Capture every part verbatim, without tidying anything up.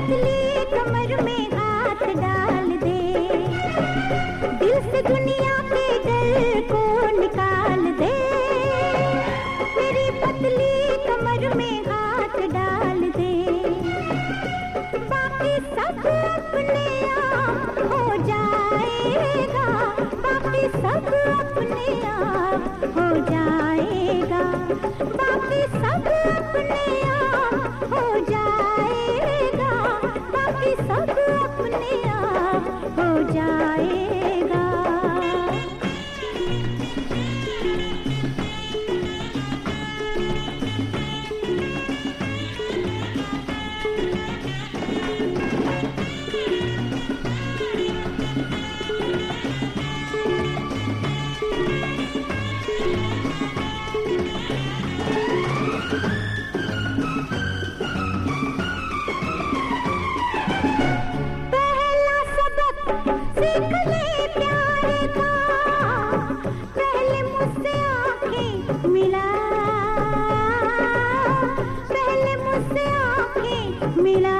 पतली कमर में हाथ डाल दे, दिल से दुनिया के डर को निकाल दे। मेरी पतली कमर में हाथ डाल दे, बाकी सब अपने आप हो जाएगा, बाकी सब अपने आप हो जाएगा, बाकी सब अपने आप हो जाएगा, बाकी सब अपने आप हो जाएगा। मिला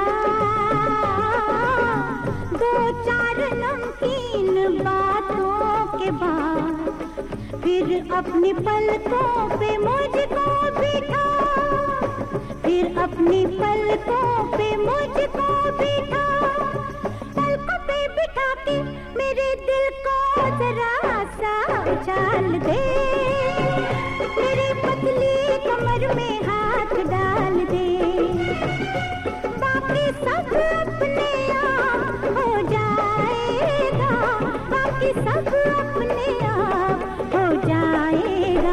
दो चार नमकीन बातों के बाद, फिर अपनी पलकों पे मुझको बिठा, फिर अपनी पलकों पे मुझको बिठा, पलकों पे बिठा के मेरे दिल को जरा सा उछाल दे। मेरी पतली कमर में हाथ डाल दे, बाकी सब अपने आप हो जाएगा, बाकी सब अपने आप हो जाएगा।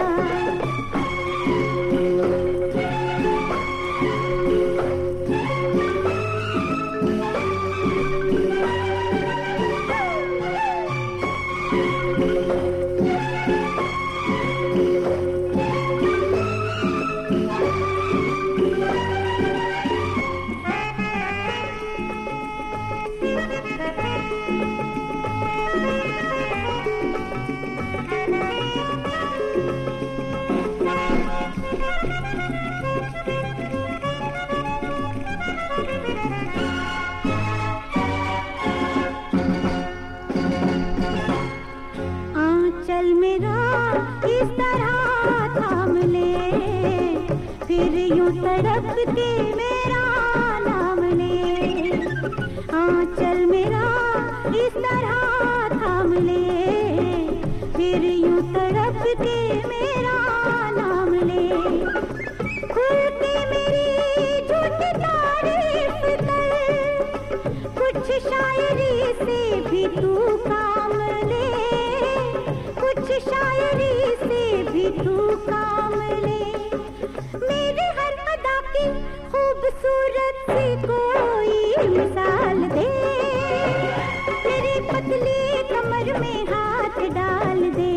आंचल मेरा इस तरह थाम ले, फिर यूं तड़प के मेरा नाम ले। आंचल मेरा इस तरह थाम ले, फिर यूं तड़प के मेरा नाम ले। खुल के मेरी झूठी तारीफ कर, कुछ शायरी से भी तू काम ले, कुछ शायरी से भी तू काम ले। मेरे हर अदा की खूबसूरत सी कोई मिसाल दे, मेरी पतली कमर में हाथ डाल दे,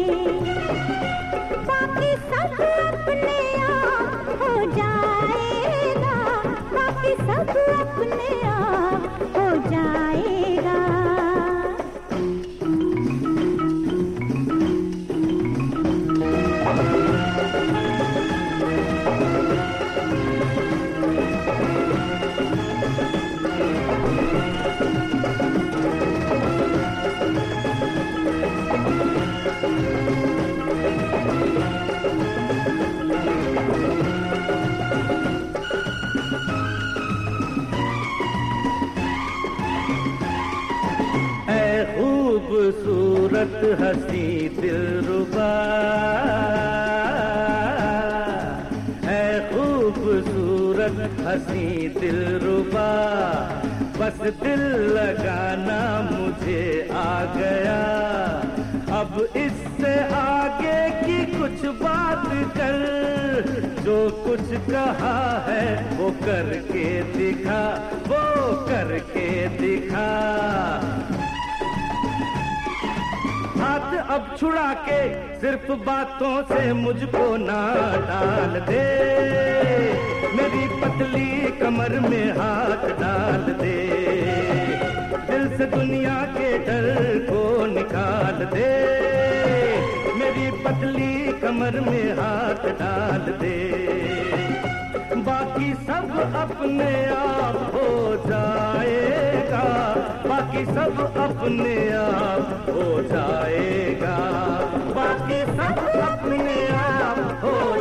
बाकी सब अपने आप हो जाएगा, बाकी सब अपने आप हो जाएगा। खूबसूरत हंसी दिलरुबा, है खूबसूरत हंसी दिलरुबा, बस दिल लगाना मुझे आ गया। अब इससे आगे की कुछ बात कर, जो कुछ कहा है वो करके दिखा, वो करके दिखा। हाथ अब छुड़ा के सिर्फ बातों से मुझको ना डाल दे, मेरी पतली कमर में हाथ डाल दे, दिल से दुनिया के डर को निकाल दे, मेरी पतली कमर में हाथ डाल दे, बाकी सब अपने आप हो जा। बाकी सब अपने आप हो जाएगा, बाकी सब अपने आप हो